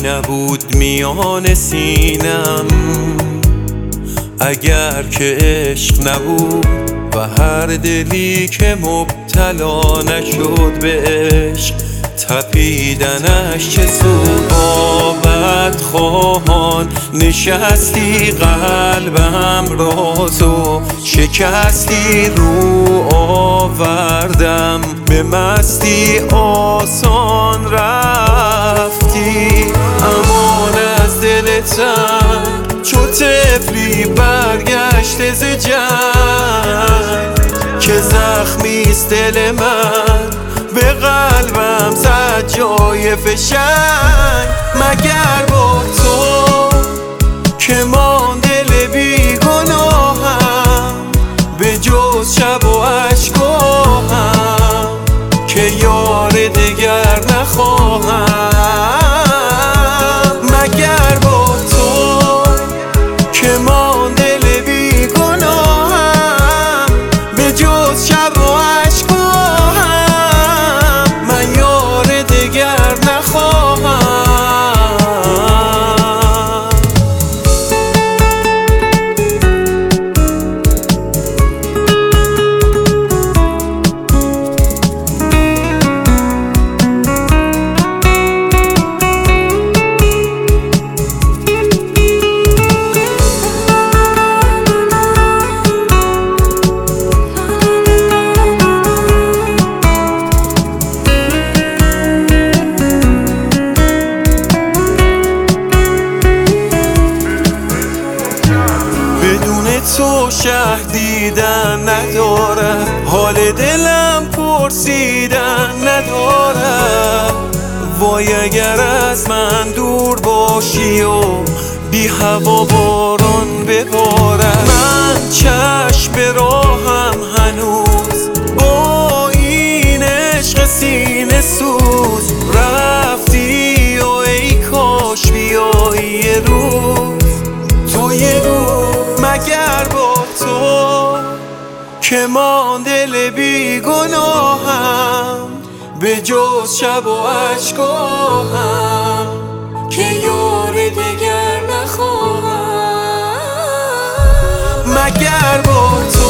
نبود میان سینم اگر که عشق نبود و هر دلی که مبتلا نشد به عشق تپیدنش چه سود. با بدخواهان نشستی قلبم را تو شکستی، رو آوردم به مستی آسان رفتی. امان از دلتم چو طفلی برگشته ز جنگ که زخمیست دل من به قلبم زد جای فشنگ. مگر با تو که من دل بی گناهم به جز شب و اشکاهم که یار دگر نخواهم. مگر با تو که من دل بی گناهم به جز شب و تو شهدیدن ندارد، حال دلم پرسیدن ندارد. وای اگر از من دور باشی و بی هوا باران ببارد. من چشم به راهم هنوز با این عشق سینه سوز رفتی و ای کاش بیایی یه روز تو یه روز. مگر با تو که من دل بی گناهم به جز شب و اشکاهم که یار دگر نخواهم. مگر با تو